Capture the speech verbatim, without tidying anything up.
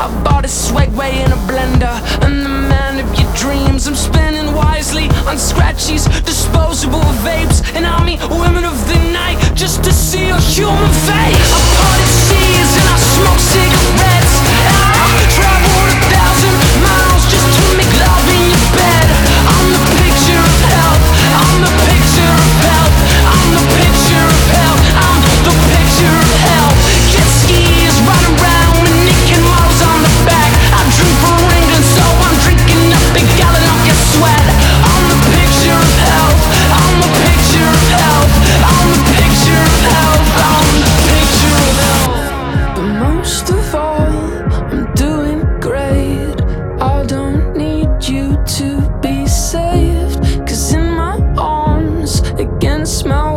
I bought a Swagway in a blender, and the man of your dreams. I'm spending wisely on scratchies, disposable vapes, and army women of the night, just to see your human face. I parted seas and I smoke cigarettes, and I traveled a thousand miles just to make love in your bed. I'm the picture of health, I'm the picture of health, I'm the picture of health, I'm the picture of health. Jet skis, run around with Nick and Miles on the back. I drink for England, so I'm drinking up a gallon of your sweat. I'm the picture of health, I'm the picture of health, I'm the picture of health, I'm the picture of health. But most of all, I'm doing great. I don't need you to be saved, 'cause in my arms, against my